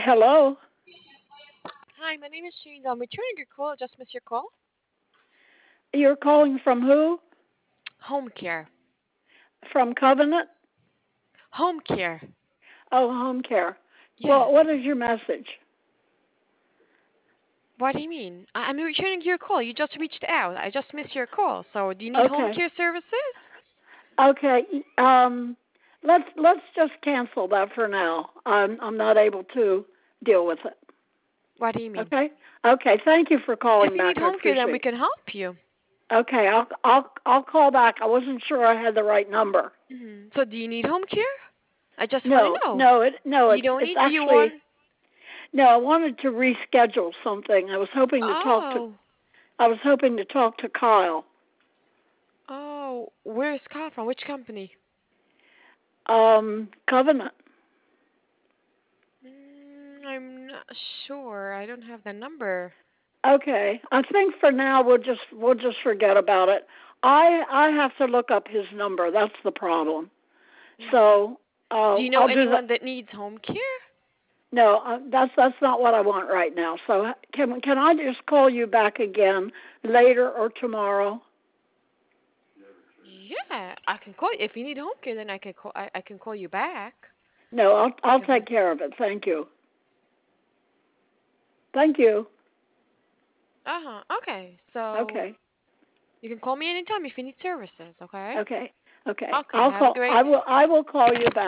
Hello. Hi, my name is Shane. I'm returning your call. Just missed your call. You're calling from who? Home care. From Covenant? Home care. Oh, home care. Yes. Well, what is your message? What do you mean? I'm returning your call. You just reached out. I just missed your call. So, do you need home Okay. care services? Okay. Let's just cancel that for now. I'm not able to deal with it. What do you mean? Okay. Okay. Thank you for If calling you need back. I home care, then we appreciate it. can help you. Okay. I'll call back. I wasn't sure I had the right number. So, do you need home care? I just want No. to know. No. You don't It's need. Do you actually want? no. I wanted to reschedule something. I was hoping to talk to. Oh, I was hoping to talk to Kyle. oh. Where's Carl from? Which company? Covenant. I'm not sure. I don't have the number. Okay. I think for now we'll just forget about it. I have to look up his number. That's the problem. So Do you know I'll do anyone that. that needs home care? No, that's not what I want right now. So can I just call you back again later or tomorrow? Yeah, I can call you if you need home care. Then I can call. I can call you back. No, I'll If I, take care of it. Thank you. Thank you. Okay. So Okay. you can call me anytime if you need services. Okay. Okay. Okay. Okay. Have a great I will call you back.